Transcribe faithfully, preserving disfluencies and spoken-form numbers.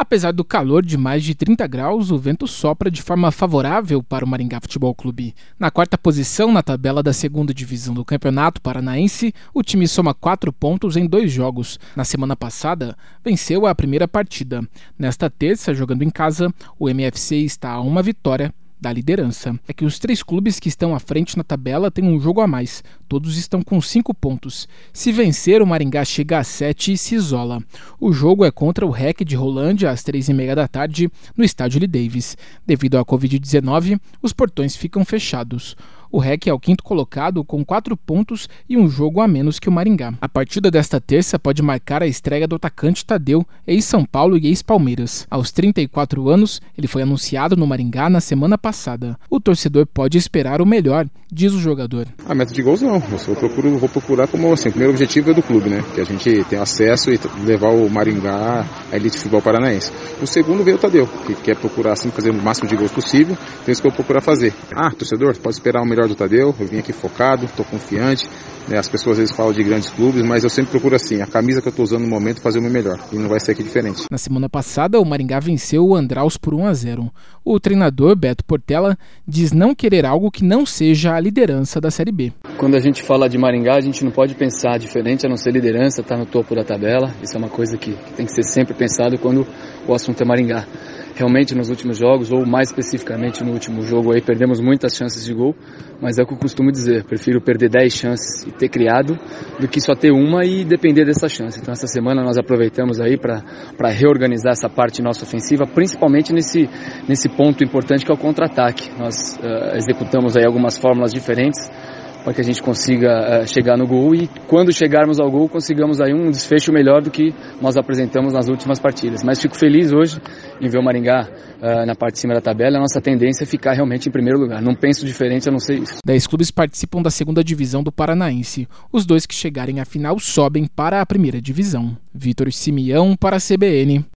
Apesar do calor de mais de trinta graus, o vento sopra de forma favorável para o Maringá Futebol Clube. Na quarta posição na tabela da segunda divisão do Campeonato Paranaense, o time soma quatro pontos em dois jogos. Na semana passada, venceu a primeira partida. Nesta terça, jogando em casa, o M F C está a uma vitória da liderança. É que os três clubes que estão à frente na tabela têm um jogo a mais. Todos estão com cinco pontos. Se vencer, o Maringá chega a sete e se isola. O jogo é contra o R E C de Rolândia às três e meia da tarde no estádio Lee Davis. Devido à covid dezenove, os portões ficam fechados. O R E C é o quinto colocado com quatro pontos e um jogo a menos que o Maringá. A partida desta terça pode marcar a estreia do atacante Tadeu, ex-São Paulo e ex-Palmeiras. Aos trinta e quatro anos, ele foi anunciado no Maringá na semana passada. O torcedor pode esperar o melhor, diz o jogador. A meta de gols não, eu procuro, vou procurar como assim, o primeiro objetivo é do clube, né? Que a gente tem acesso e levar o Maringá à elite de futebol paranaense. O segundo veio o Tadeu, que quer procurar assim, fazer o máximo de gols possível, então isso que eu vou procurar fazer. Ah, torcedor, pode esperar o melhor do Tadeu, eu vim aqui focado, estou confiante, né? As pessoas às vezes falam de grandes clubes, mas eu sempre procuro assim, a camisa que eu estou usando no momento fazer o meu melhor, e não vai ser aqui diferente. Na semana passada, o Maringá venceu o Andraus por um a zero. O treinador, Beto Portela, diz não querer algo que não seja a liderança da Série B. Quando a gente fala de Maringá, a gente não pode pensar diferente a não ser liderança, estar tá no topo da tabela. Isso é uma coisa que, que tem que ser sempre pensado quando o assunto é Maringá. Realmente nos últimos jogos, ou mais especificamente no último jogo, aí perdemos muitas chances de gol, mas é o que eu costumo dizer, prefiro perder dez chances e ter criado do que só ter uma e depender dessa chance. Então essa semana nós aproveitamos aí para reorganizar essa parte nossa ofensiva, principalmente nesse, nesse ponto importante que é o contra-ataque. Nós uh, executamos aí algumas fórmulas diferentes para que a gente consiga uh, chegar no gol e quando chegarmos ao gol consigamos aí um desfecho melhor do que nós apresentamos nas últimas partidas. Mas fico feliz hoje em ver o Maringá uh, na parte de cima da tabela. A nossa tendência é ficar realmente em primeiro lugar. Não penso diferente a não ser isso. Dez clubes participam da segunda divisão do Paranaense. Os dois que chegarem à final sobem para a primeira divisão. Vitor Simeão para a C B N.